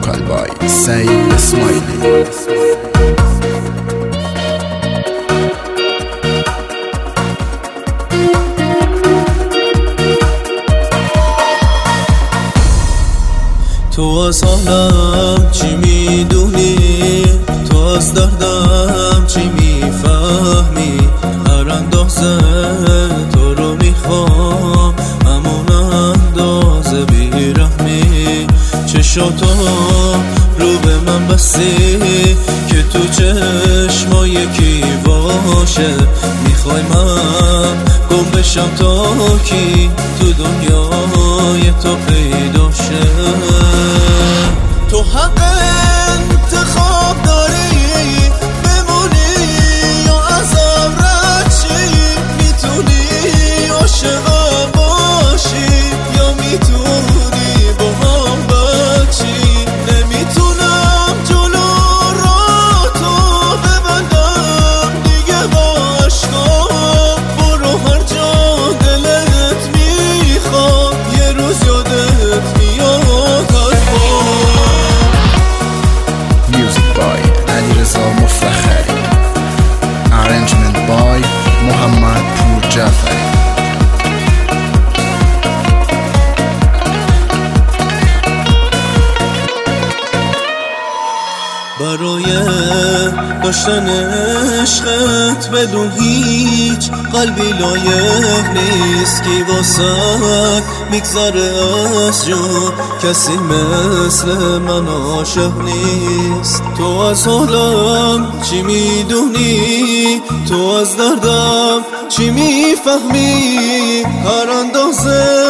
vocal by Said Ismaili. تو از حالم چی میدونی؟ تو از دردم چی میفهمی؟ هر اندازه تو رو میخوام، همون اندازه بیرحمی. چشاتو رو به من بستی که تو چشما یکی باشه. میخوای من گم بشم تا کی تو دنیای تو پیدا شه؟ تو حق انتخاب داری بمونی یا ازم رد شی. میتونی عاشقم باشی یا میتونی با هم بچی. نمیتونم جلو را تو ببندم دیگه با عشقام. برو هر جا دلت میخواد، یه روز یادت میاد. Music by علیرضا مفتخری. Arrangement by محمد پور جعفری. برای داشتن عشقت بدون هیچ قلبی لایق نیست. کی واسه میگذره از جون، کسی مثل من عاشق نیست. تو از حالم چی میدونی؟ تو از دردم چی میفهمی؟ هر اندازه